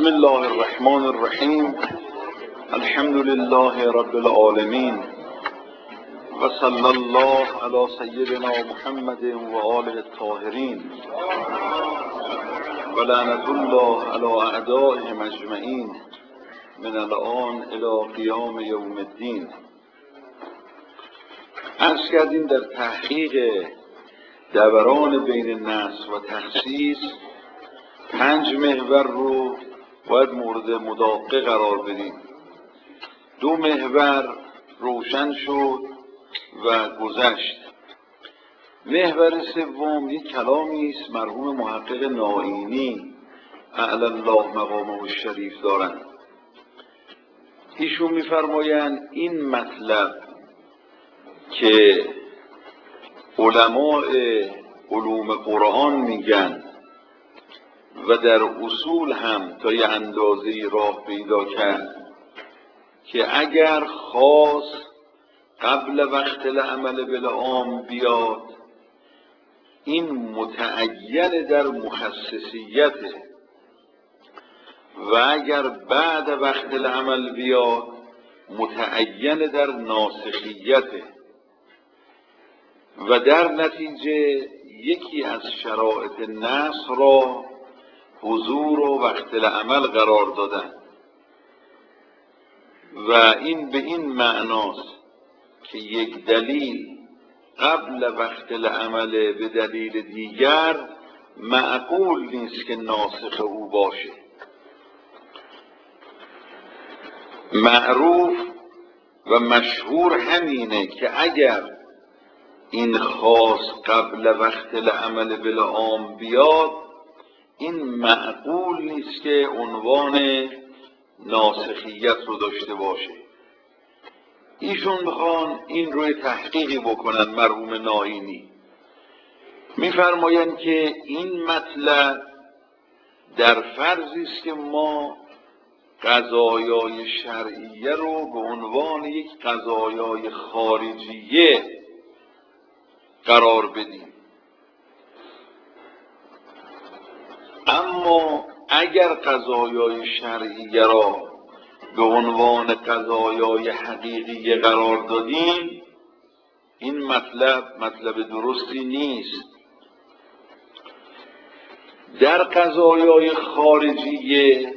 بسم الله الرحمن الرحیم. الحمد لله رب العالمین و صلی الله علی سیدنا محمد و آله الطاهرین و لعنت الله علی اعدائهم اجمعین من الآن الی قیام یوم الدین. عرض کردیم در تحقیق دوران بین نسخ و تخصیص 5 محور رو باید مورد مداقه قرار بدیم. 2 محور روشن شد و گذشت. محور سوم یک کلامی است مرحوم محقق نائینی اعلی الله مقامه الشریف دارند. ایشون می‌فرمایند این مطلب که علماء علوم قرآن میگن و در اصول هم تا یه اندازه‌ای راه پیدا کرد که اگر خواست قبل وقت العمل بالعام بیاد این متعین در مخصصیته و اگر بعد وقت العمل بیاد متعین در ناسخیته و در نتیجه یکی از شرایط نسخ را حضور و وقت العمل قرار دادن و این به این معناست که یک دلیل قبل وقت العمل به دلیل دیگر معقول نیست که ناسخ او باشه. معروف و مشهور همینه که اگر این خاص قبل وقت العمل بالعام بیاد این معقول نیست که عنوان ناسخیت رو داشته باشه. ایشون میخوان این روی تحقیقی بکنن. مرحوم نائینی میفرمایند که این مطلب در فرضی است که ما قضایای شرعیه رو به عنوان یک قضایای خارجیه قرار بدیم. اما اگر قضایای شرعیه را به عنوان قضایای حقیقی قرار دادیم این مطلب درستی نیست. در قضایای خارجیه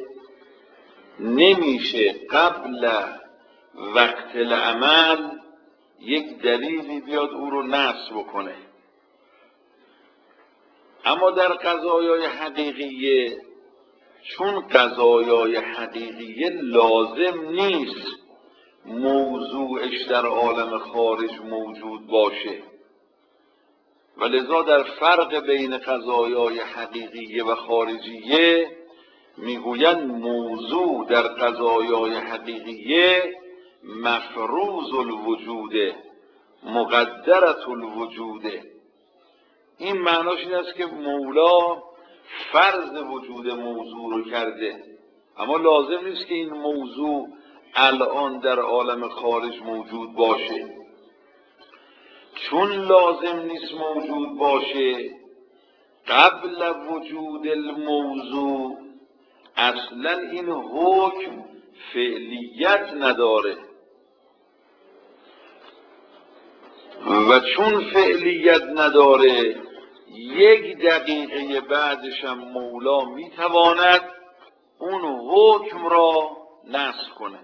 نمیشه قبل وقت العمل یک دلیلی بیاد او رو نسخ بکنه. اما در قضایای حقیقیه چون قضایای حقیقیه لازم نیست موضوعش در عالم خارج موجود باشه و لذا در فرق بین قضایای حقیقیه و خارجیه میگویند موضوع در قضایای حقیقیه مفروض الوجوده مقدرة الوجوده. این معناش این است که مولا فرض وجود موضوع رو کرده اما لازم نیست که این موضوع الان در عالم خارج موجود باشه. چون لازم نیست موجود باشه قبل وجود الموضوع اصلا این حکم فعلیت نداره و چون فعلیت نداره 1 دقیقه بعدش هم مولا میتواند اون حکم را نسخ کنه.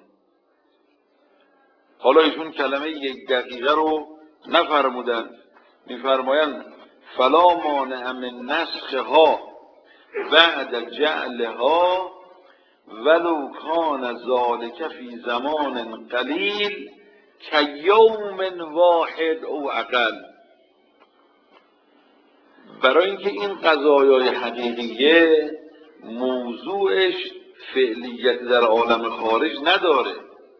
حالا ایشون کلمه 1 دقیقه رو نفرمودن، میفرمایند فلا مانع من نسخها بعد جعلها ولو کان ذلک فی زمان قلیل کیوم واحد او اقل. برای اینکه این قضایای حقیقیه موضوعش فعلیت در عالم خارج نداره.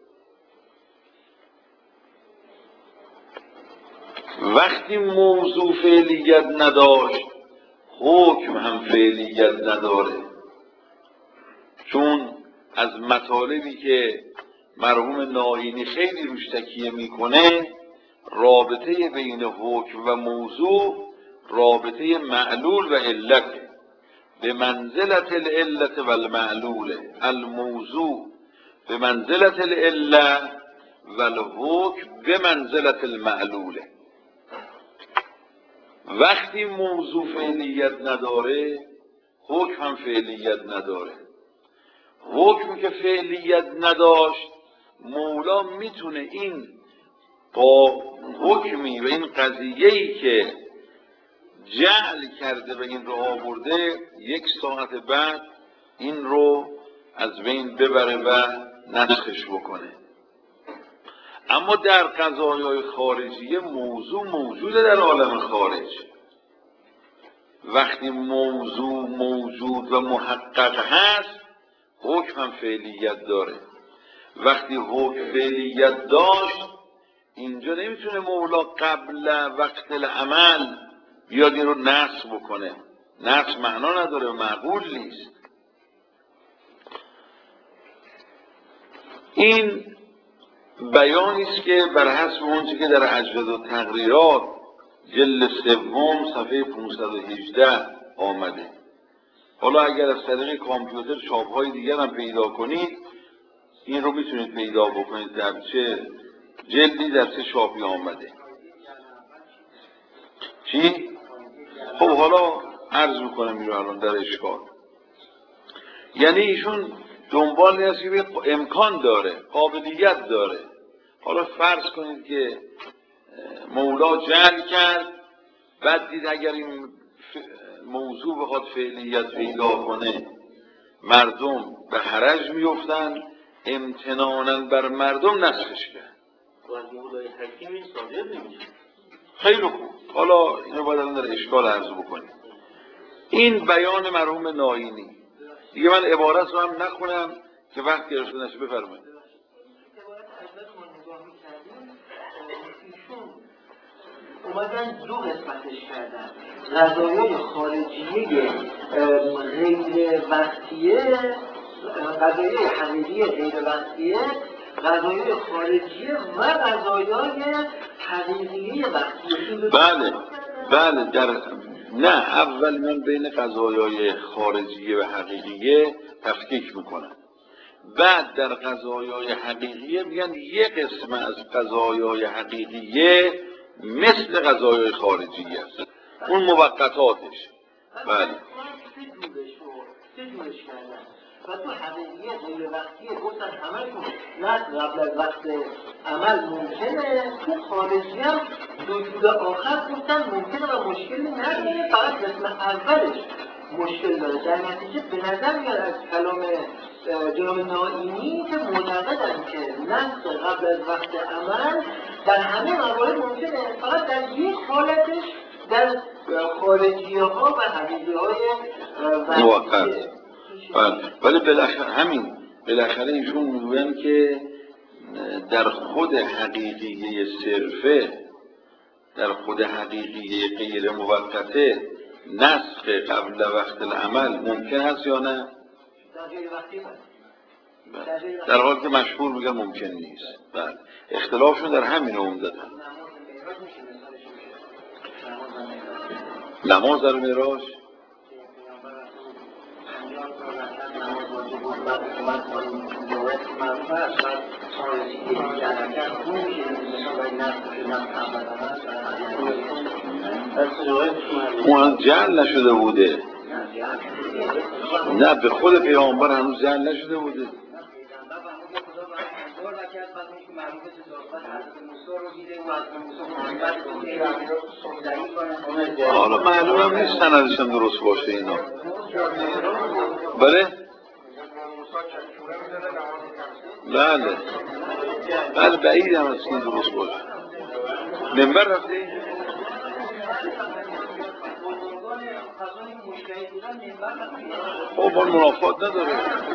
وقتی موضوع فعلیت نداشت حکم هم فعلیت نداره. چون از مطالبی که مرحوم نائینی خیلی روش تکیه میکنه رابطه بین حکم و موضوع رابطه معلول و علت به منزلت العلت و المعلول، الموضوع به منزلت العله و الحکم به منزلت المعلوله. وقتی موضوع فعلیت نداره حکم هم فعلیت نداره. حکم که فعلیت نداشت مولا میتونه این با حکمی و این قضیه‌ای که جعل کرده و این رو آورده 1 ساعت بعد این رو از بین ببره و نسخش بکنه. اما در قضایای خارجیه موضوع موجوده در عالم خارج. وقتی موضوع موجود و محقق هست حکم هم فعلیت داره. وقتی حکم فعلیت داشت اینجا نمیتونه مولا قبل وقت العمل بیاد این رو نسخ بکنه. نسخ معنا نداره و معقول نیست. این بیانی است که بر حسب اونچه که در اجوز و تقریرات جلد 3 صفحه 518 آمده. حالا اگر از طریق کامپیوتر چاپ‌های دیگر هم پیدا کنید این رو میتونید پیدا بکنید در چه جلدی در چه چاپی آمده. چی؟ خب حالا عرض میکنم این رو الان در اشکال. یعنی ایشون دنبال نیست که امکان داره، قابلیت داره. حالا فرض کنید که مولا جعل کرد، بعد دید اگر این موضوع بخواد فعلیت پیدا کنه مردم به حرج میفتن، امتنانا بر مردم نسخش کرد. خیلی خوب. حالا اینو باید الان در اشکال عرض بکنیم. این بیان مرحوم ناینی دیگه. من عبارت رو هم نخونم که وقت گرفته نشه. بفرمایید. اومدن 2 قسمتش کردن. قضایای خارجیه غیر وقتیه، قضایای حقیقی غیر وقتیه، قضایای خارجیه و قضایای حقیقی وقتیه. بله نه، اول من بین قضایای خارجیه و حقیقیه تفکیک میکنم. بعد در قضایای حقیقیه میگن یه قسم از قضایای حقیقیه مثل قضایای خارجیه است، اون موقتاتش. بله. سه جورش کردن و تو حقیقیه غیر وقتیه گفتن همشون نه قبل از وقت عمل ممکنه. تو خارجی هم 2 جور آخر گفتن ممکنه و مشکلی نداره، فقط قسم اولش مشکل داره. در نتیجه به نظر میاد از کلام جناب ناینی که معتقدن که نسخ قبل از وقت عمل در همه موارد ممکنه، فقط در یک حالتش در خارجیه ها و حقیقی های موقت. ولی بالاخره ایشون میگوین که در خود حقیقیه صرفه، در خود حقیقیه غیر موقته نسخ قبل وقت العمل ممکن است یا نه؟ در حالی که مشهور میگن ممکن نیست. بله. اختلافشون در همین عمدتاً. نماز در معراج اون جعل نشده بوده. نه، به خود پیامبر هنوز جعل نشده بوده. حالا معلوم هم نیست سندش هم درست باشه اینا. بله؟ بله بعید هم از این درست باشه. منبر رفتی؟ خب منافات نداره.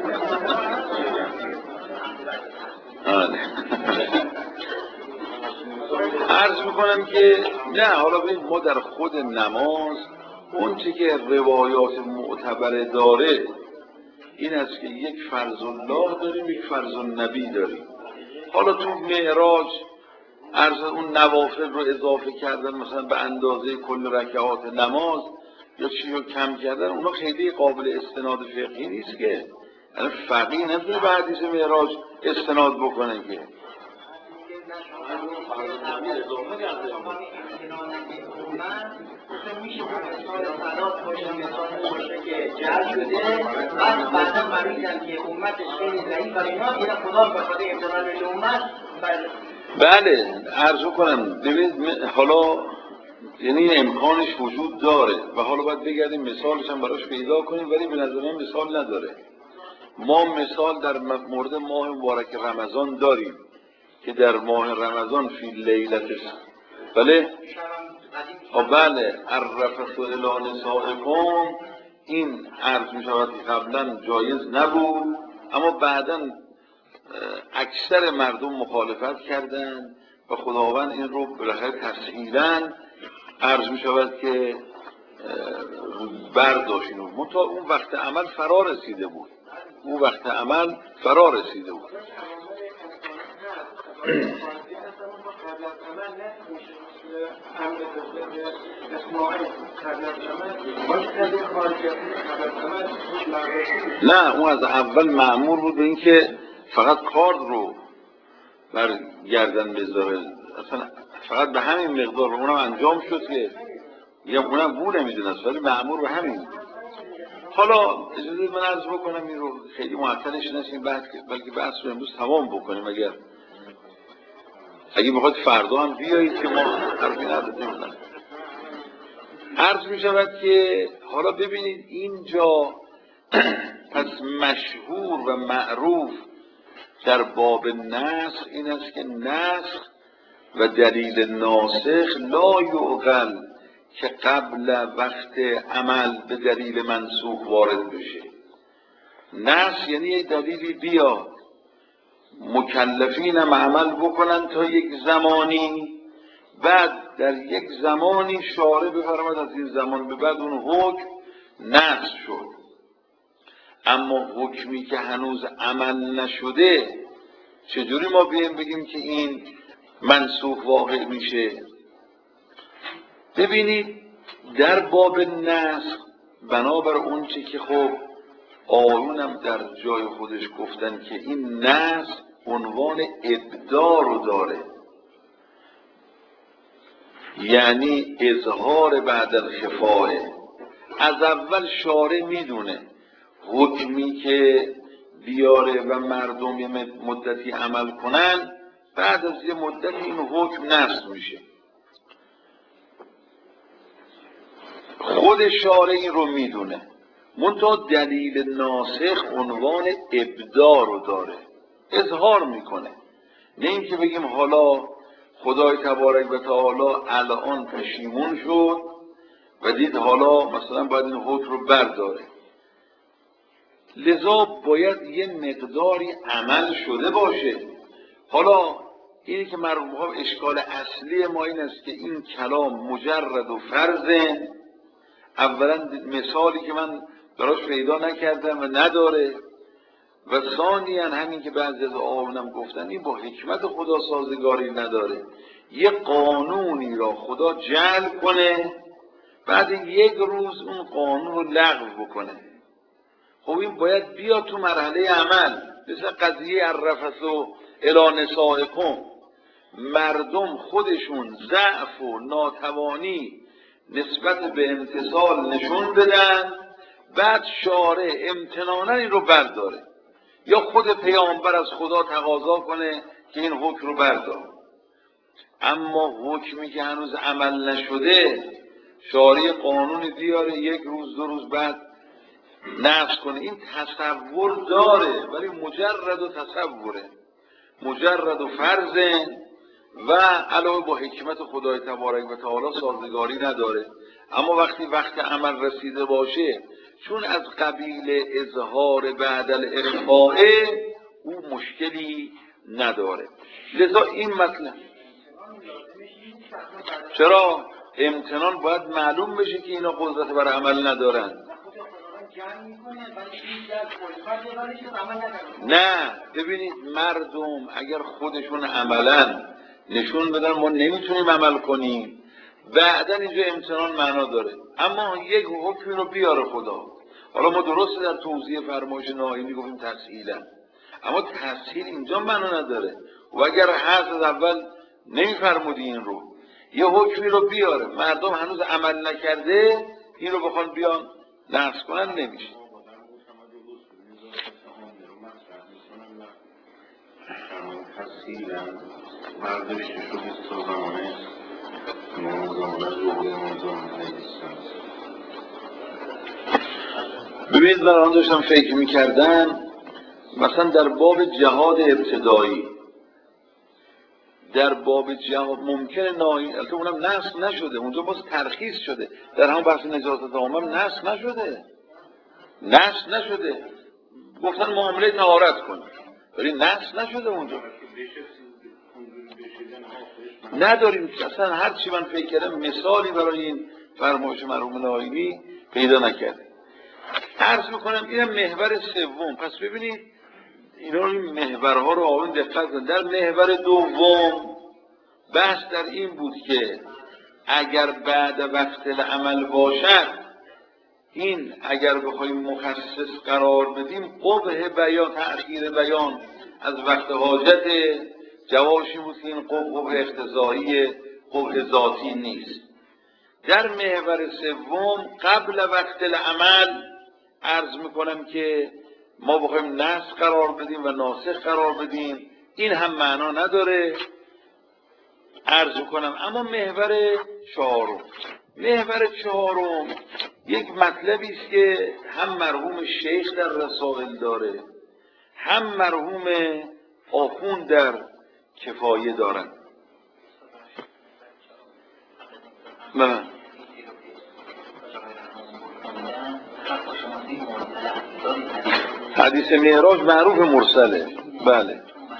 عرض میکنم که نه، حالا ببین ما در خود نماز اون چی که روایات معتبره داره این است که یک فرض الله داریم، یک فرض النبی داریم. حالا تو معراج عرض اون نوافل رو اضافه کردن مثلا به اندازه کل رکعات نماز، یا چی رو کم کردن، اونا خیلی قابل استناد فقهی نیست که. یعنی فقیه نمیتونه به حدیث معراج استناد بکنه که. میشه مثال صلات باشه، مثال باشه که جعل شده، بعدا مریضن که امتش خیلی ضعیف و اینا، یه خدا به خاطر امتنان به امت. بله عرض کنم ببینید حالا یعنی این امکانش وجود داره و حالا باید بگردیم مثالش هم براش پیدا کنیم، ولی به نظر من مثال نداره. ما مثال در مورد ماه مبارک رمضان داریم که در ماه رمضان فی لیلت بله الرفث الی نسائکم، این عرض می شود که قبلا جایز نبود اما بعدا اکثر مردم مخالفت کردند و خداوند این رو بالاخره تسهیلاً عرض می شود که برداشت. منتها اون وقت عمل فرا رسیده بود، نه اون از اول مأمور بود به این که فقط کارد رو بر گردن بذاره، اصلا فقط به همین مقدار اونم انجام شد که یا اونم بود نمیدونست، ولی مأمور به همین. حالا اجازه من عرض بکنم این رو خیلی معطلش نشیم بلکه بحث رو امروز تمام بکنیم. اگه بخواید فردا هم بیایید که ما حرفی نداریم. عرض می شود که حالا ببینید اینجا پس مشهور و معروف در باب نسخ این است که نسخ و دلیل ناسخ لا یعقل که قبل وقت عمل به دلیل منسوخ وارد بشه. نسخ یعنی یک دلیلی بیاد، مکلفین هم عمل بکنن تا یک زمانی، بعد در یک زمانی شارع بفرماد از این زمان به بعد اون حکم نسخ شد. اما حکمی که هنوز عمل نشده چجوری ما بگیم که این منسوخ واقع میشه؟ ببینید در باب نسخ بنابر اون چی که خب آیونم در جای خودش گفتن که این نسخ عنوان ابداع رو داره، یعنی اظهار بعد الخفاء. از اول شارع میدونه حکمی که بیاره و مردم یه مدتی عمل کنن، بعد از یه مدتی این حکم نسخ میشه. خود شارع این رو میدونه، منتها دلیل ناسخ عنوان ابداع رو داره، اظهار میکنه. نه اینکه بگیم حالا خدای تبارک و تعالی الان پشیمون شد و دید حالا مثلا باید این حکم رو برداره، لذا باید یه مقداری عمل شده باشه. حالا اینی که مرحوم ها اشکال اصلی ما این است که این کلام مجرد و فرضه. اولا مثالی که من براش پیدا نکردم و نداره، و ثانیاً همین که بعضی از آیونم گفتن این با حکمت خدا سازگاری نداره. یه قانونی را خدا جعل کنه بعد یک روز اون قانون رو لغو بکنه. خب این باید بیاد تو مرحله عمل، مثل قضیه الرفث الی نسائکم. مردم خودشون ضعف و ناتوانی نسبت به امتثال نشون بدن، بعد شارع امتنانا این رو برداره، یا خود پیامبر از خدا تقاضا کنه که این حکم رو بردار. اما حکمی که هنوز عمل نشده شارع قانونی بیاره یک روز دو روز بعد نفس کنه، این تصور داره ولی مجرد و تصوره، مجرد و فرضه و علاوه با حکمت خدای تبارک و تعالی سازگاری نداره. اما وقتی وقت عمل رسیده باشه، چون از قبیل اظهار بعد الاخفاء، او مشکلی نداره. لذا این مطلب چرا امتنان باید معلوم بشه که اینا قدرت بر عمل ندارن. نه ببینید مردم اگر خودشون عملا نشون بدن ما نمیتونیم عمل کنیم، بعدا اینجا امتنان معنا داره، اما یک حکمی رو بیاره خدا. حالا ما درسته در توضیح فرمایش ناینی گفتیم تسهیلا، اما تسهیل اینجا معنا نداره. و اگر هست از اول نمیفرمودی این رو، یه حکمی رو بیاره، مردم هنوز عمل نکرده این رو بخوان بیان نقض کنن، نمیشه. برداشت شده تا زمانه ببینید من آن داشتم فکر میکردم، مثلا در باب جهاد ابتدایی، در باب جهاد ممکنه البته اونم نسخ نشده، اونجا باز ترخیص شده، در هم بحث نجاست عامه نسخ نشده، گفتن معامله طهارت کنید، ولی نسخ نشده اونجا. نداریم اصلا. هر چی من فکر کردم مثالی برای این فرمایش مرحوم ناینی پیدا نکردم. عرض میکنم اینم محور سوم. پس ببینید اینا این محورها رو آن دقت کنید. در محور دوم بحث در این بود که اگر بعد وقت العمل باشد، این اگر بخوایم مخصص قرار بدیم قبح بیان، تأخیر بیان از وقت حاجت، جوابش این بود که این قبح اقتضایی، قبح ذاتی نیست. در محور سوم قبل وقت العمل عرض میکنم که ما بخوایم نسخ قرار بدیم و ناسخ قرار بدیم، این هم معنا نداره. عرض میکنم اما محور چهارم یک مطلبی است که هم مرحوم شیخ در رسائل داره، هم مرحوم آخوند در کفایه دارن. حدیث معراج معروف مرسله. بله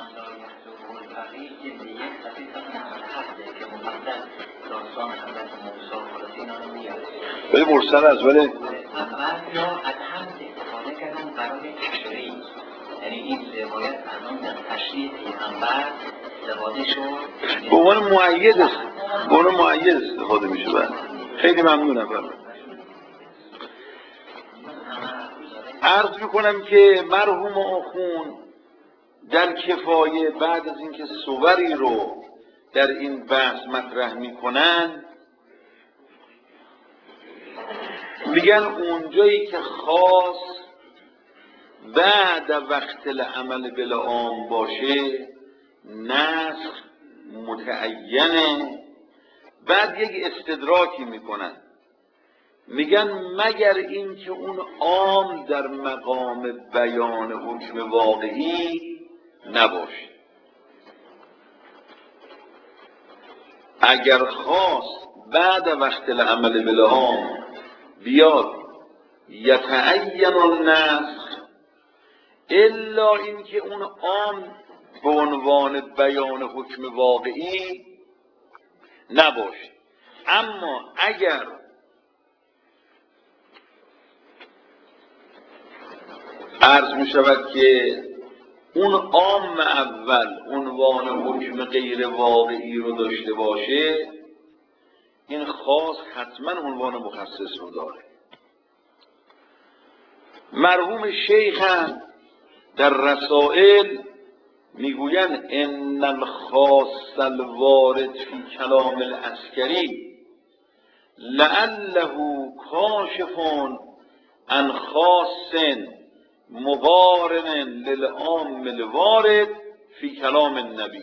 ولی مرسل از ولی اول یا از هم استفاده کردن برای تشریع، یعنی این روایت الان در تشریع پیغمبر استفاده شد به عنوان مؤید است، به عنوان مؤید استفاده میشه. بله خیلی ممنونم. بله عرض میکنم که مرحوم آخوند در کفایه بعد از اینکه صوری رو در این بحث مطرح میکنن میگن اونجایی که خاص بعد وقت العمل بالعام باشه نسخ متعینه. بعد یک استدراکی میکنن، میگن مگر این که اون عام در مقام بیان حکم واقعی نباشه. اگر خواست بعد وقت العمل بالعام بیاد یتعین النسخ، الا این که اون عام به عنوان بیان حکم واقعی نباشه. اما اگر عرض می شود که اون عام اول عنوان حکم غیر واقعی رو داشته باشه، این خاص حتما عنوان مخصص رو داره. مرحوم شیخ هم در رسائل میگوین ان الخاص الوارد فی کلام العسکری لعله کاشف عن خاص مقارن للعام الوارد فی کلام النبی.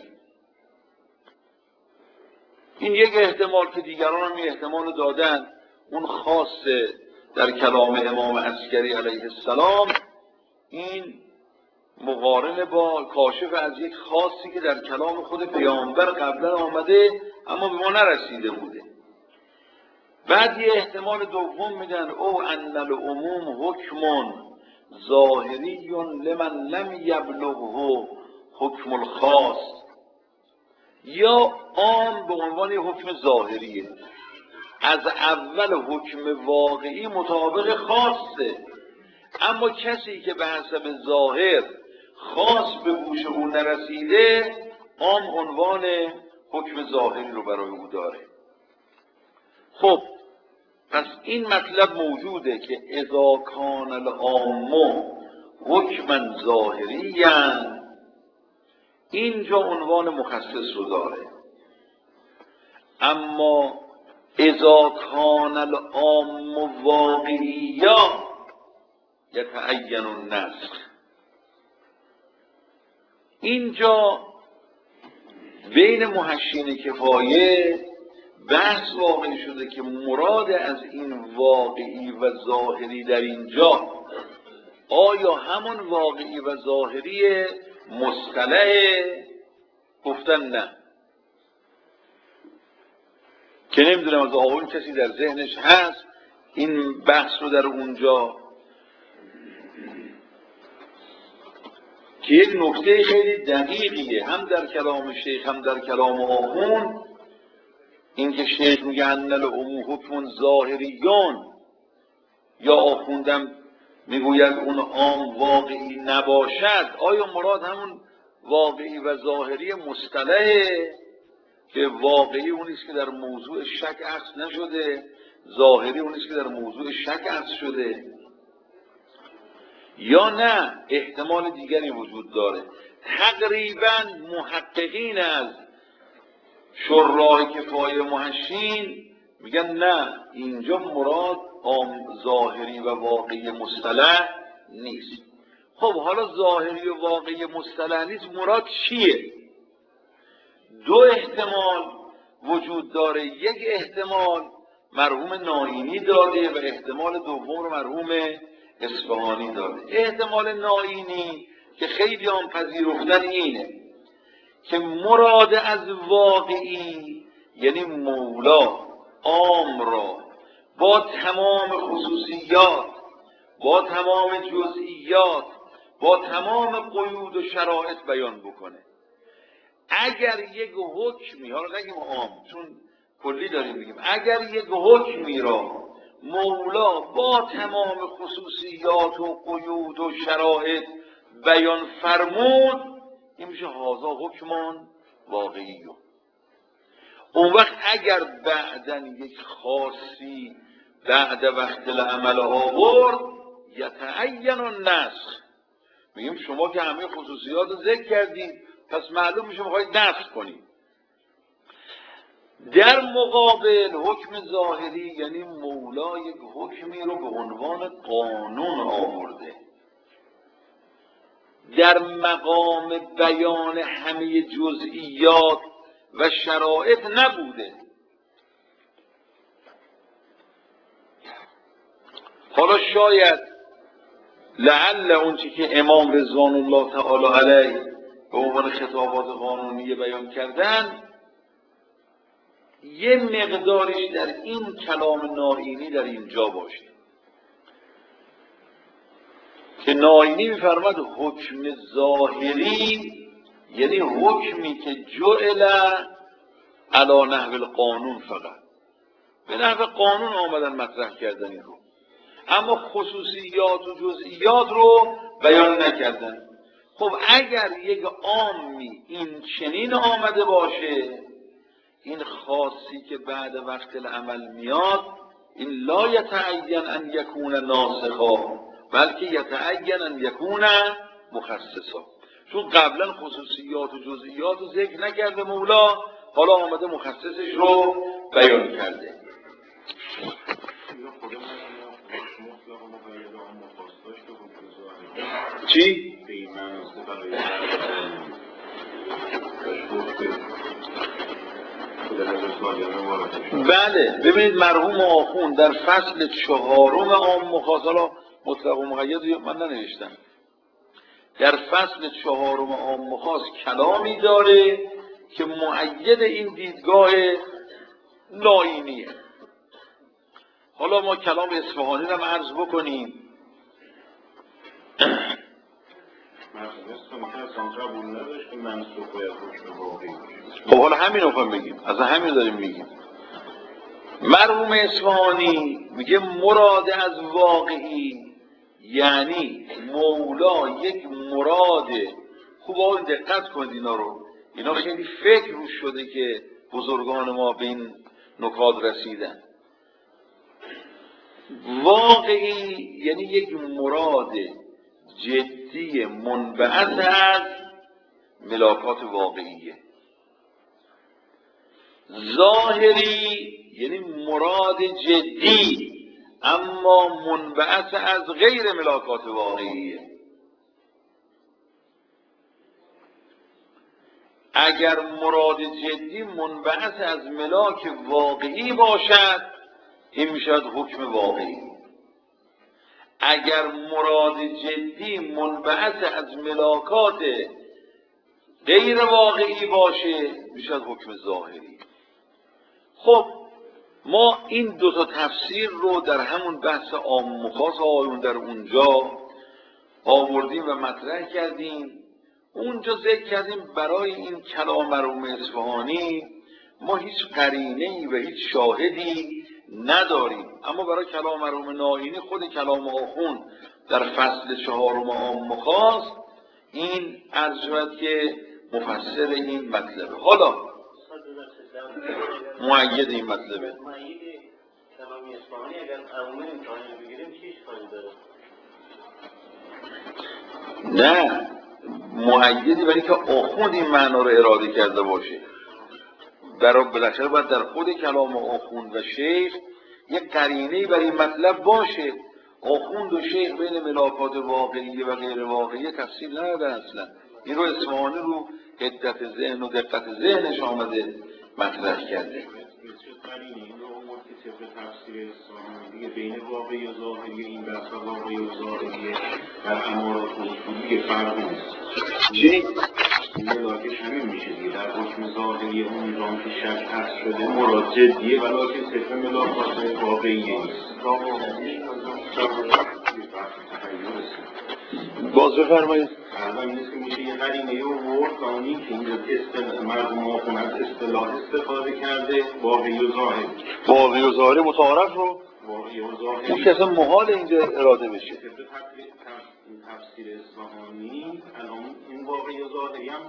این یک احتمال که دیگران هم احتمال دادن، اون خاص در کلام امام عسکری علیه السلام این مقارن با کاشف از یک خاصی که در کلام خود پیامبر قبلا آمده اما به ما نرسیده بوده. بعد یه احتمال دوم میدن او ان العموم حکم ظاهری لمن لم یبلغه حکم الخاص، یا عام به عنوان حکم ظاهریه، از اول حکم واقعی مطابق خاصه، اما کسی که به حسب ظاهر خاص به گوش او نرسیده عام عنوان حکم ظاهری رو برای او داره. خب پس این مطلب موجوده که اذا کان العام حکما ظاهریا، اینجا عنوان مخصص رو داره. اما اذا کان العام واقعیا یتعین النسخ، اینجا بین محشین کفایه بحث واقع شده که مراد از این واقعی و ظاهری در اینجا آیا همون واقعی و ظاهری مصطلح؟ گفتن نه، که نمیدونم از آقایون کسی در ذهنش هست این بحث رو در اونجا، که یک نکته خیلی دقیقیه هم در کلام شیخ هم در کلام آخوند، این که شیخ میگه ان العموم حکم ظاهریون، یا آخوندم میگوید اون عام واقعی نباشد، آیا مراد همون واقعی و ظاهری مصطلحه که واقعی اونیست که در موضوع شک عکس نشده، ظاهری اونیست که در موضوع شک عکس شده، یا نه احتمال دیگری وجود داره؟ تقریبا محققین از شراح کفایه محشین میگن نه، اینجا مراد عام ظاهری و واقعی مصطلح نیست. خب حالا ظاهری و واقعی مصطلح نیست، مراد چیه؟ دو احتمال وجود داره. یک احتمال مرحوم نائینی داده و احتمال دوم رو مرحوم اصفهانی داده. احتمال نائینی که خیلی هم پذیرفتن اینه که مراد از واقعی یعنی مولا عام را با تمام خصوصیات، با تمام جزئیات، با تمام قیود و شرایط بیان بکنه. اگر یک حکمی، حالا نگیم عام چون کلی داریم بگیم، اگر یک حکمی را مولا با تمام خصوصیات و قیود و شرایط بیان فرمود، این میشه هذا حکمان واقعی. اون وقت اگر بعدن یک خاصی بعد وقت العمل آورد یتعین النسخ، میگیم شما که همه خصوصیات رو ذکر کردید پس معلوم میشه میخواید نسخ کنید. در مقابل حکم ظاهری یعنی مولا یک حکمی رو به عنوان قانون آورده، در مقام بیان همه جزئیات و شرایط نبوده. حالا شاید لعل اون چی که امام رضوان الله تعالی علیه به عنوان خطابات قانونی بیان کردن یه مقدارش در این کلام نائینی در اینجا باشه که نائینی می‌فرماد حکم ظاهری یعنی حکمی که جعل علی نحو القانون، فقط به نحو قانون آمدن مطرح کردن این رو، اما خصوصیات و جزئیات رو بیان نکردن. خب اگر یک عامی این چنین آمده باشه، این خاصی که بعد وقت العمل میاد این لا یتعین ان یکون ناسخا بلکه یتعین ان یکون مخصصا، چون قبلا خصوصیات و جزئیات رو ذکر نکرده مولا، حالا آمده مخصصش رو بیان کرده. چی؟ بله ببینید مرحوم آخوند در فصل 4 عام مخاص، حالا مطلق و مقید من ننوشتم، در فصل 4 عام مخاص کلامی داره که مؤید این دیدگاه نائینیه. حالا ما کلام اصفهانی رو عرض بکنیم. خب حالا همین رو خواهیم بگیم، از همین داریم میگیم. مرحوم اصفهانی میگه مراد از واقعی یعنی مولا یک مراد. خوب آقا دقت کنید اینا رو، اینا خیلی فکر روش شده که بزرگان ما به این نکات رسیدن. واقعی یعنی یک مراد جدی منبعث از ملاکات واقعیه. ظاهری یعنی مراد جدی اما منبعث از غیر ملاکات واقعیه. اگر مراد جدی منبعث از ملاک واقعی باشد این میشود حکم واقعی. اگر مراد جدی منبعث از ملاکات غیر واقعی باشه میشود حکم ظاهری. خب ما این دو تا تفسیر رو در همون بحث عام و خاص آیون در اونجا آوردیم و مطرح کردیم. اونجا ذکر کردیم برای این کلام مرحوم اصفهانی ما هیچ قرینه‌ای و هیچ شاهدی نداریم، اما برای کلام مرحوم ناینی خود کلام آخوند در فصل 4 عام و خاص این عرض شد که مفسر این مطلبه. حالا مؤید این مطلبه. مؤید کلام اصفهانی اگر عموم امتحانی بگیریم چی اشکالی داره؟ نه، مؤیدی برای که آخوند این معنا رو اراده کرده باشه. بالاخره باید در خود کلام آخوند و شیخ یک قرینه‌ای برای این مطلب باشه. آخوند و شیخ بین ملاکات واقعی و غیر واقعی تفصیل ندادن اصلا. این رو اصفهانی رو حدت ذهن و دقت ذهنش آمده مطرح کرده. این رو امور که طبق تفسیر اصفهانی دیگه بین واقعی و ظاهری این بحث واقعی و ظاهری در امارات اصولی فرقی نیست. چی؟ این ملاکش همین میشه دیگه. در حکم ظاهری اون نظام که شک هست شده مراد جدیه ولیکن طبق ملاکات واقعیه نیست. باز بفرمایید. الان این که میشه یه قرینه و ورد که اینجا مردم آخون از اصطلاح استفاده کرده واقعی و ظاهری. واقعی و ظاهری متعارف رو واقعی و ظاهری اون که اصلا محال اینجا اراده بشه. تفسیر اصفهانی الان این واقعی و ظاهری هم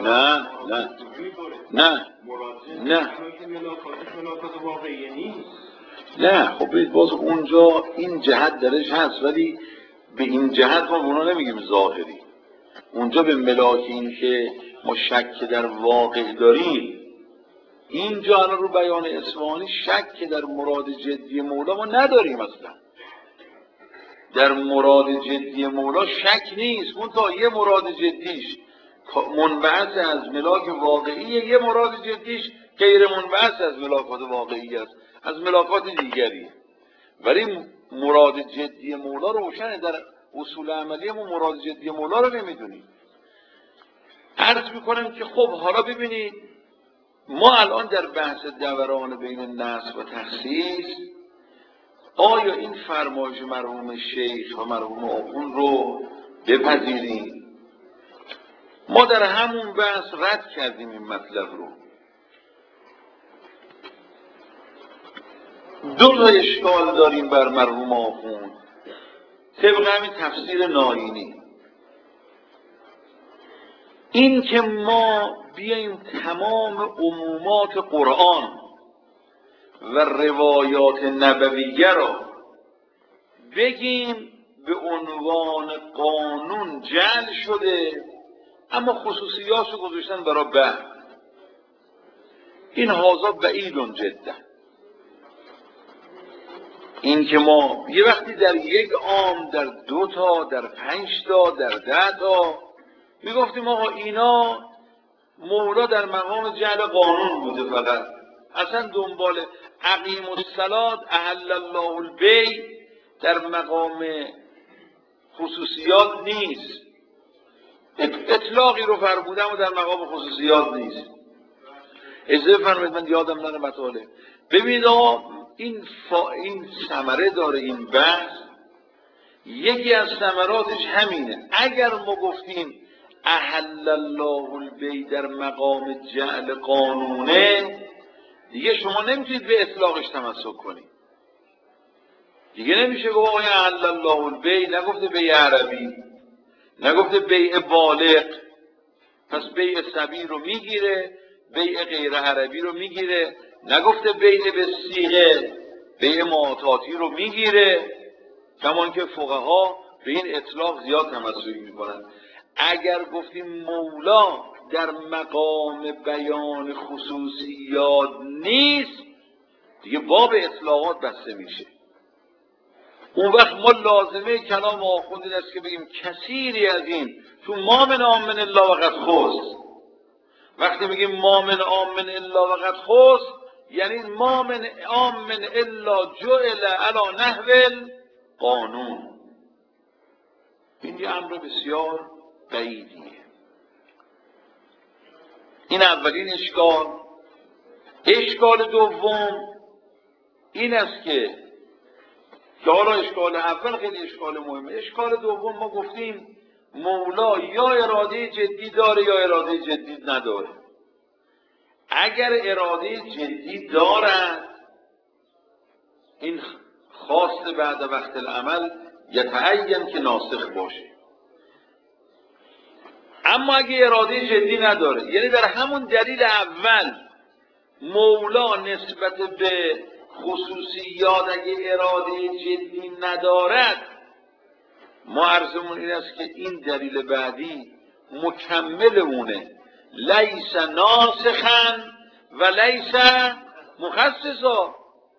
نه ملاکات واقعی نیست. نه خب باز اونجا این جهت درش هست ولی به این جهت ما اونا نمیگیم ظاهری. اونجا به ملاک این که ما شک در واقع داریم اینجا الان رو بیان اصفهانی شک در مراد جدی مولا ما نداریم. اصلا در مراد جدی مولا شک نیست. اون تا یه مراد جدیش منبعث از ملاک واقعیه، یه مراد جدیش غیر منبعث از ملاکات واقعی است، از ملاکات دیگریه. ولی مراد جدی مولا روشنه. در اصول عملی ما مراد جدی مولا رو نمیدونیم. عرض میکنم که خب حالا ببینید ما الان در بحث دوران بین نسخ و تخصیص آیا این فرمایش مرحوم شیخ و مرحوم آخوند رو بپذیریم؟ ما در همون بحث رد کردیم این مطلب رو. دو تا اشکال داریم بر مرحوم آخوند طبق همین تفسیر ناینی. این که ما بیاییم تمام عمومات قرآن و روایات نبویه را بگیم به عنوان قانون جعل شده اما خصوصیاتشو گذاشتن برای بحث، این هذا بعید جدا. این که ما یه وقتی در یک عام، در 2 تا، در 5 تا، در 10 تا میگفتیم آقا اینا مولا در مقام جعل قانون بوده، فقط اصلا دنبال اقیم الصلاة احل الله البیع در مقام خصوصیات نیست. اطلاقی رو فرمودم و در مقام خصوصیات نیست. اجازه فرمایید من یادم نره مطالب. ببینید آقا این ثمره داره این بحث. یکی از ثمراتش همینه. اگر ما گفتیم احل الله البیع در مقام جعل قانونه دیگه شما نمیتونید به اطلاقش تمسک کنید. دیگه نمیشه گفت آقا احل الله البیع، نگفته بیع عربی، نگفته بیع بالغ، پس بیع صبی رو میگیره، بیع غیر عربی رو میگیره. نگفته بیع به صیغه، بیع معاطاتی رو میگیره، کمان که فقها به این اطلاق زیاد تمسک میکنن. اگر گفتیم مولا در مقام بیان خصوصیات نیست، دیگه باب اطلاقات بسته میشه. اون وقت ما لازمه کلام آخوند این است که بگیم کثیری از این تو ما من آمن الا وقد خص. وقتی بگیم ما من آمن الا وقد خص یعنی ما من آمن الا جعل علی نحو قانون. این یه امر بسیار بعیدیه. این اولین اشکال. اشکال دوم این است که حالا اشکال اول خیلی اشکال مهمه. اشکال دوم ما گفتیم مولا یا اراده جدی داره یا اراده جدی نداره. اگر اراده جدی دارد این خاص بعد وقت العمل یتعین که ناسخ باشه. اما اگه اراده جدی نداره، یعنی در همون دلیل اول مولا نسبت به خصوصیات اگه اراده جدی ندارد، ما عرضمون این است که این دلیل بعدی مکمل اونه، لیس ناسخا و لیس مخصصا.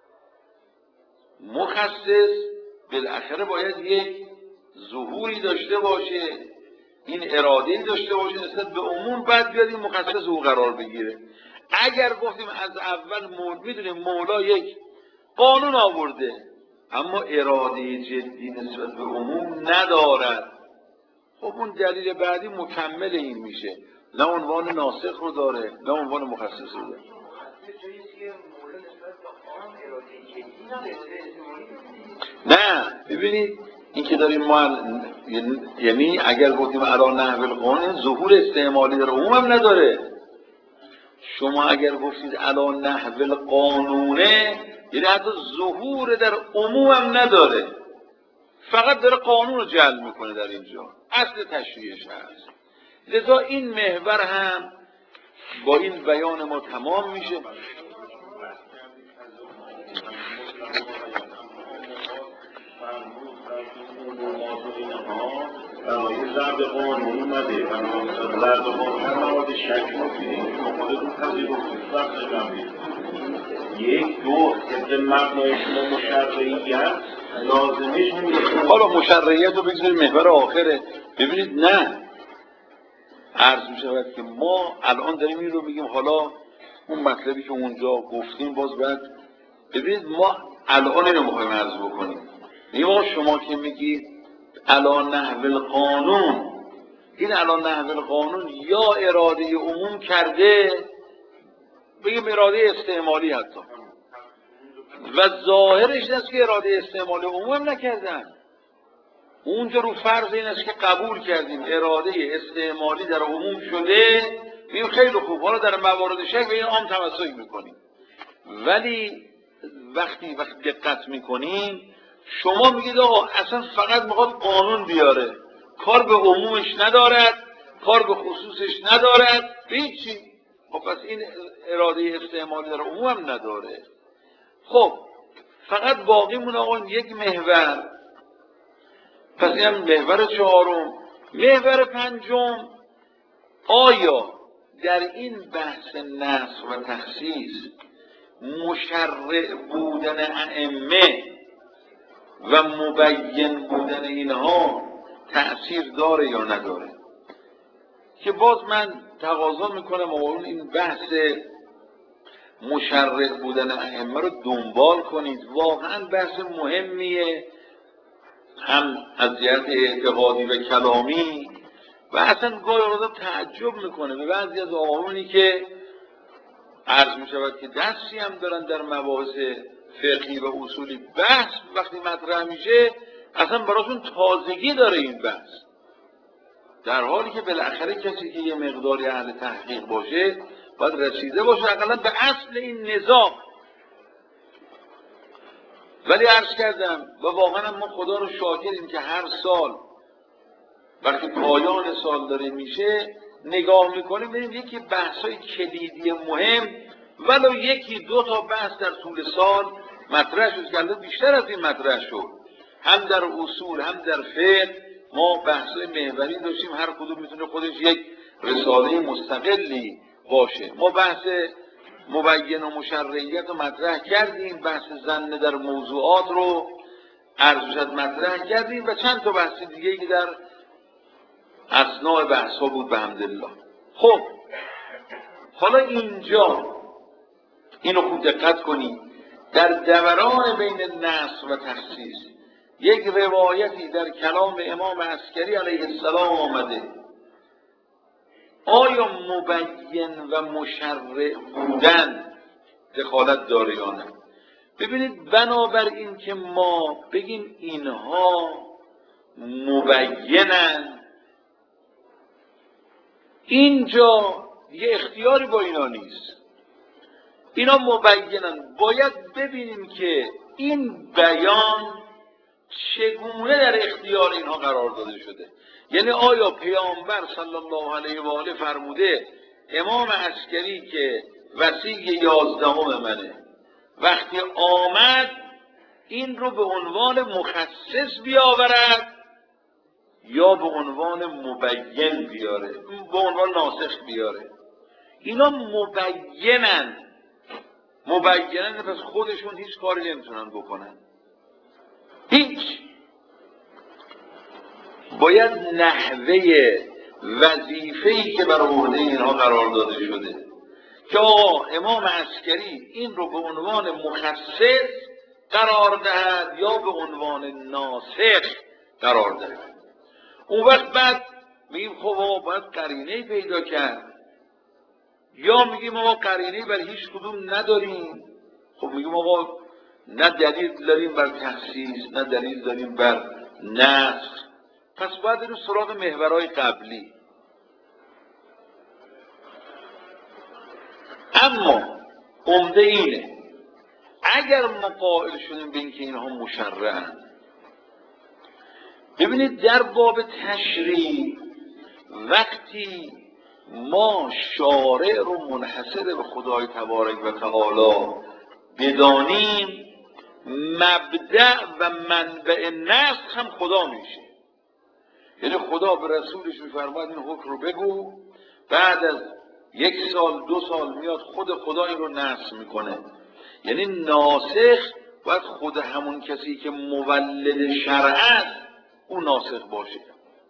مخصص بالاخره باید یک ظهوری داشته باشه، این اراده‌ای داشته باشه نسبت به عموم، بعد بیاد این مخصص او قرار بگیره. اگر گفتیم از اول میدونیم مولا یک قانون آورده اما اراده جدی نسبت به عموم ندارد، خب اون دلیل بعدی مکمل این میشه، نه عنوان ناسخ رو داره نه عنوان مخصص رو داره. نه ببینید این که داریم ما یعنی اگر گفتیم علی نحو القانون ظهور استعمالی در عموم هم نداره. شما اگر گفتید علی نحو القانونه یعنی حتی ظهور در عموم هم نداره، فقط داره قانون رو جلب میکنه در اینجا، اصل تشریعش هست. لذا این محور هم با این بیان ما تمام میشه. برای ضرب قانون اومده و ضرب قانون هم مواد شک مفیدیم مخالفون پذیرفتیم وقت جمعید یک دو طبق مبنای شما مشرعیت لازمش نمیده. حالا مشرعیت رو بگذاریم محور آخره. ببینید نه عرض می شود که ما الان داریم این رو میگیم، حالا اون مطلبی که اونجا گفتیم باز بعد ببینید ما الان این رو میخوایم عرض بکنیم. ما شما که میگید علی نحو القانون، این علی نحو القانون یا اراده عموم کرده، بگیم اراده استعمالی حتی، و ظاهرش است که اراده استعمالی عموم هم نکردن. اونجا رو فرض این است که قبول کردیم اراده استعمالی در عموم شده، این خیلی خوب، حالا در موارد شک به این عام تمسک میکنیم. ولی وقتی دقت میکنیم شما میگید آقا اصلا فقط میخواد قانون بیاره، کار به عمومش ندارد، کار به خصوصش ندارد، به هیچی. خب پس این اراده استعمالی در عموم هم نداره. خب فقط باقی مون آقا یک محور. پس این هم محور چهارم. محور پنجم، آیا در این بحث نسخ و تخصیص مشرع بودن ائمه و مبین بودن اینها تأثیر داره یا نداره؟ که باز من تقاضا میکنم آقایون این بحث مشرع بودن ائمه رو دنبال کنید. واقعا بحث مهمیه، هم از جهت اعتقادی و کلامی، و اصلا گاهی آدم تعجب میکنه به بعضی از آقایونی که عرض میشود که دستی هم دارن در مباحث فقهی و اصولی، بحث وقتی مطرح میشه اصلا براشون تازگی داره این بحث، در حالی که بالاخره کسی که یه مقداری اهل تحقیق باشه باید رسیده باشه حداقل به اصل این نظام. ولی عرض کردم و واقعا ما خدا رو شاکریم که هر سال وقتی پایان سال داره میشه نگاه میکنیم ببینیم یکی بحث‌های کلیدی مهم ولو یکی دو تا بحث در طول سال مطرح شد که بیشتر از این مطرح شد، هم در اصول هم در فقه. ما بحث‌های محوری داشتیم، هر کدوم میتونه خودش یک رساله مستقلی باشه. ما بحث مبین و مشرعیت رو مطرح کردیم، بحث ظن در موضوعات رو عرض شد مطرح کردیم و چند تا بحث دیگه که در اثناء بحث‌ها بود به حمدالله. خب حالا اینجا اینو خوب دقت کنید، در دوران بین نسخ و تخصیص یک روایتی در کلام امام عسکری علیه السلام آمده، آیا مبین و مشرع بودن دخالت داره یا نه؟ ببینید، بنابراین که ما بگیم اینها مبینن، اینجا یه اختیاری با اینا نیست. اینا مبینن، باید ببینیم که این بیان چگونه در اختیار اینها قرار داده شده. یعنی آیا پیامبر صلی الله علیه و آله فرموده امام عسکری که وصی 11 منه وقتی آمد این رو به عنوان مخصص بیاورد یا به عنوان مبین بیاره، به عنوان ناسخ بیاره؟ اینا مبینن، پس خودشون هیچ کاری نمیتونن بکنن، هیچ. باید نحوه وظیفه‌ای که بر عهده اینها قرار داده شده که امام عسکری این رو به عنوان مخصص قرار دهد یا به عنوان ناسخ قرار دهد. اون وقت بعد میگیم خب باید قرینه پیدا کرد، یا میگیم ما قرینه بر هیچ کدوم نداریم. خب میگیم آقا نه دلیل داریم بر تخصیص نه دلیل داریم بر نسخ، پس باید بریم سراغ محورهای قبلی. اما عمده اینه اگر ما قائل شدیم به اینکه اینها مشرعن، ببینید در باب تشریع وقتی ما شارع رو منحصر به خدای تبارک و تعالی بدانیم، مبدأ و منبع نسخ هم خدا میشه. یعنی خدا به رسولش میفرماید این حکم رو بگو، بعد از 1 سال 2 سال میاد خود خدا این رو نسخ میکنه. یعنی ناسخ باید خود همون کسی که مولد شرع است اون ناسخ باشه.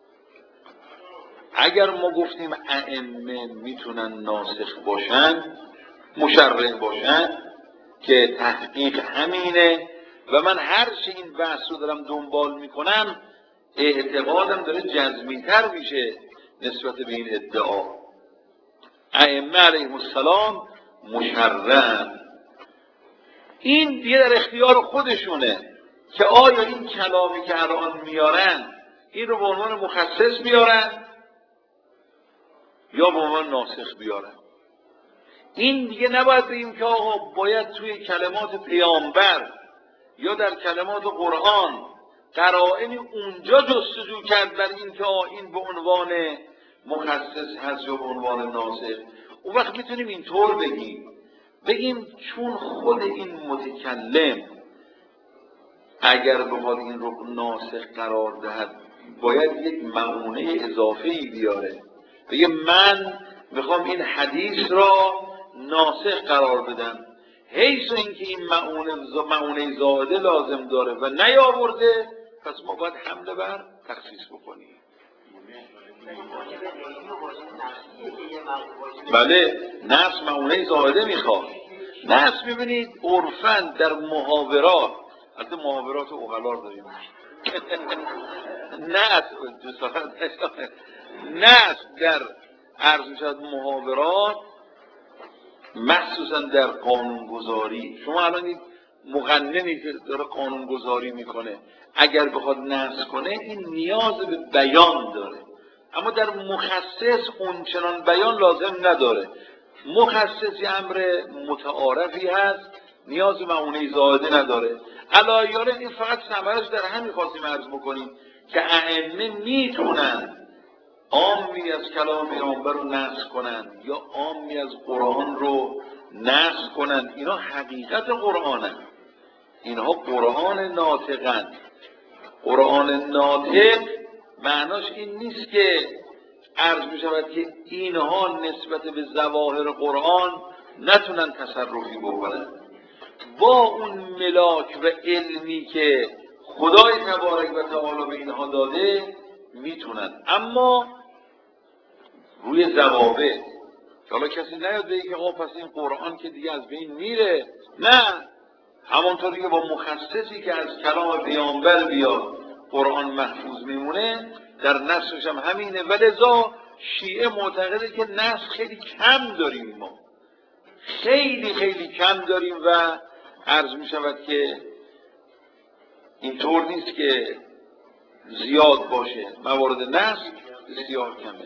اگر ما گفتیم ائمه میتونن ناسخ باشن، مشرع باشن، که تحقیق همینه و من هر چه این بحث رو دارم دنبال میکنم اعتقادم داره جزمی‌تر میشه نسبت به این ادعا. ائمه علیهم السلام مشرعن، این دیگه در اختیار خودشونه که آیا این کلامی که الان میارن این رو به عنوان مخصص بیارن یا به عنوان ناسخ بیارن. این دیگه نباید بگیم که آقا باید توی کلمات پیامبر یا در کلمات قرآن قرائنی اونجا جستجو کرد بر این که این به عنوان مخصص هست یا به عنوان ناسخ. اون وقت میتونیم اینطور بگیم چون خود این متکلم اگر بخواد این رو ناسخ قرار دهد باید یک معونه اضافه‌ای بیاره، بگه من میخوام این حدیث را ناسخ قرار بدم، حیث اینکه این معونه زائده لازم داره و نیاورده، پس ما باید حمله بر تخصیص بکنیم. بله، نص معونه زائده میخواد. نص میبینید عرفاً در محاورات، البته محاورات اغلا داریم نص در عرض میشد محاورات، مخصوصا در قانونگذاری. شما الان این مقننی که داره قانونگذاری میکنه اگر بخواد نص کنه این نیاز به بیان داره، اما در مخصص اونچنان بیان لازم نداره. مخصص یه امر متعارفی هست، نیاز به معونه زائده نداره. علایاره این فقط ثمرش در همین خواستیم عرض بکنیم که ائمه میتونن عامی از کلام پیامبر رو نسخ کنن یا عامی از قرآن رو نسخ کنن. اینا حقیقت قرآنه. اینها قرآن ناطقن. قرآن ناطق معناش این نیست که عرض می شود که اینها نسبت به ظواهر قرآن نتونن تصرفی بکنن. با اون ملاک و علمی که خدای تبارک و تعالی به اینها داده میتونن، اما روی ضوابط. حالا کسی نیاد بگه که آقا پس این قرآن که دیگه از بین میره. نه، همانطوری که با مخصصی که از کلام پیامبر بیاد قرآن محفوظ میمونه، در نسخش هم همینه. ولذا شیعه معتقده که نسخ خیلی کم داریم، ما خیلی خیلی کم داریم و عرض می شود که اینطور نیست که زیاد باشه. موارد نسخ بسیار کمه.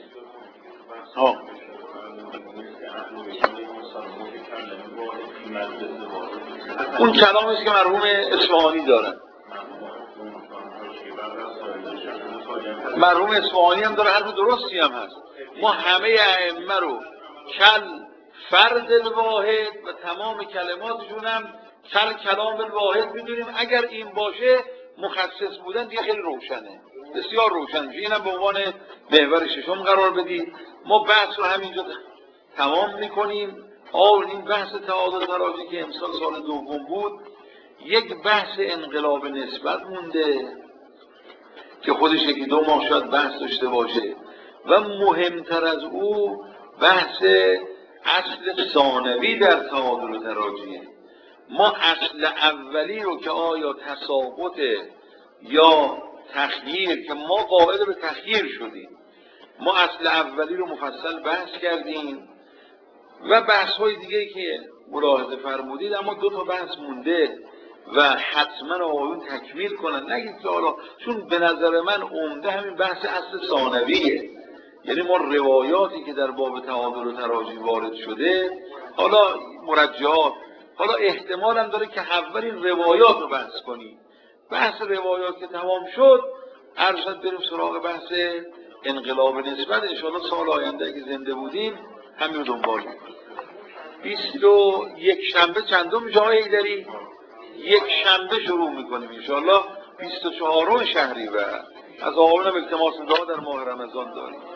اون کلامی است که مرحوم اصفهانی دارن. مرحوم اصفهانی هم داره، حرف درستی هم هست. ما همه ائمه رو کل فرد الواحد و تمام کلماتشون هم کل کلام الواحد میدونیم. اگر این باشه مخصص بودن دیگه خیلی روشنه، بسیار روشن میشه. اینم به عنوان محور ششم قرار بدید. ما بحث رو همینجا تمام میکنیم. این بحث تعادل تراجی که امسال سال دوم بود، یک بحث انقلاب نسبت مونده که خودش یکی دو ماه شاید بحث داشته باشه و مهمتر از او بحث اصل ثانوی در تعادل تراجیه. ما اصل اولی رو که آیا تساقط یا تخییر، که ما قائل به تخییر شدیم، ما اصل اولی رو مفصل بحث کردیم و بحث های دیگه که ملاحظه فرمودید. اما دو تا بحث مونده و حتما آقایون تکمیل کنن. نگید که حالا، چون به نظر من عمده همین بحث اصل ثانویه. یعنی ما روایاتی که در باب تعادل و تراجی وارد شده، حالا مرجعات، حالا احتمال هم داره که اول این روایات رو بحث کنیم. بحث روایات که تمام شد، عرض بریم سراغ بحث انقلاب نسبت. انشاءالله سال آینده اگه زنده بودیم همین رو دنبال می‌کنیم. 21 شنبه چندم میشه آقای حیدری؟ یک شنبه شروع میکنیم انشاءالله 24 شهریور. از آقایون التماس دعا در ماه رمضان داریم.